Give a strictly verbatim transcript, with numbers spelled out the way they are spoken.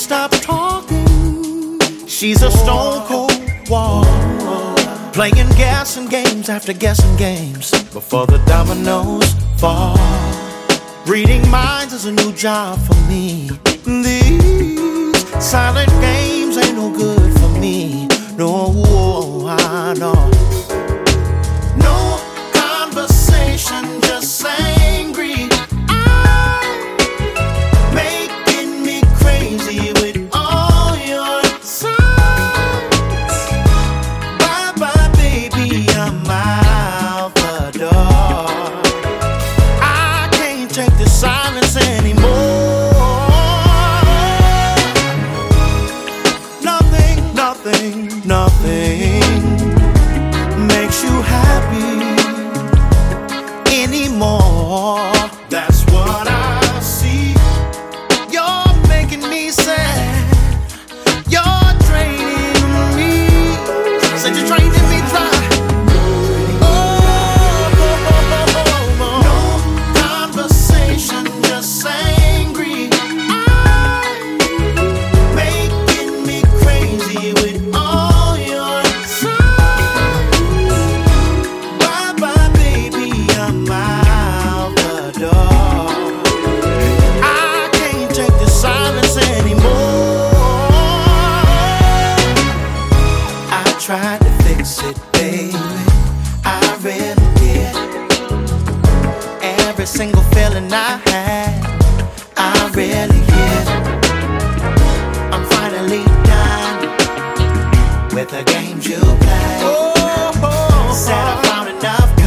stop talking. She's a stone cold wall, playing guessing games after guessing games before the dominoes fall. Reading minds is a new job for me. These silent games ain't no good for me. No, I know. No conversation, just angry. Making me crazy with all your signs. Bye bye, baby, I'm out the door. I can't take the silence anymore. Nothing, nothing, nothing makes you happy anymore. That's what I see. You're making me sad. You're draining me. Said you're draining me dry. Oh, oh, oh, oh, oh. No conversation, just angry. Making me crazy with all your signs. Bye bye, baby, I'm out the door. I can't take the silence anymore. I tried to fix it, baby, I really did. Every single feeling I had, I really hid. I'm finally done with the games you play. Said I found enough